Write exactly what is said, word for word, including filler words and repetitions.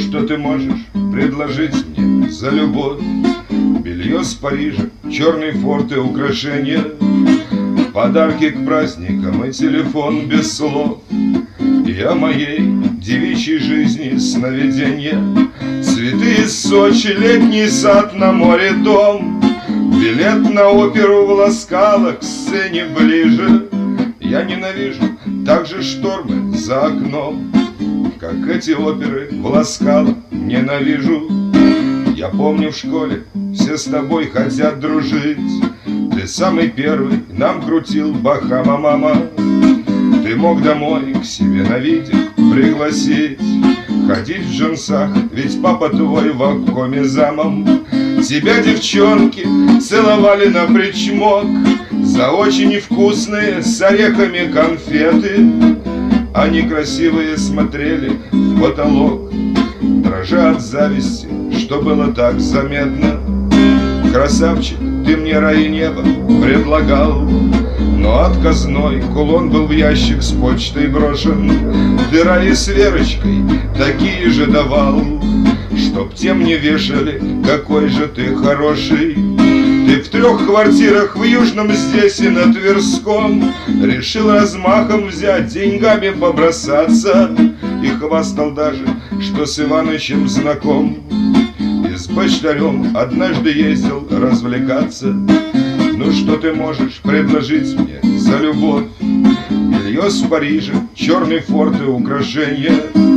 что ты можешь предложить мне за любовь? Белье с Парижа, черный форт и украшения, подарки к праздникам и телефон без слов. И о моей девичьей жизни сновиденья, цветы из Сочи, летний сад, на море дом, билет на оперу в Ласкало, к сцене ближе. Я ненавижу также штормы за окном, как эти оперы в Ласкало ненавижу. Я помню, в школе все с тобой хотят дружить. Ты самый первый нам крутил Бахама, мама. Ты мог домой к себе на видик пригласить, ходить в джинсах, ведь папа твой в обкоме замом. Тебя девчонки целовали на причмок за очень вкусные с орехами конфеты. Они красивые смотрели в потолок, дрожа от зависти, что было так заметно. Красавчик, ты мне рай неба предлагал, но отказной кулон был в ящик с почтой брошен. Ты раи с Верочкой такие же давал, чтоб тем не вешали, какой же ты хороший. Ты в трех квартирах в Южном, здесь и на Тверском решил размахом взять, деньгами побросаться, и хвастал даже, что с Иванычем знаком. И с почтарем однажды ездил развлекаться. Ну что ты можешь предложить мне за любовь? Белье с Парижа, черный форт и украшения,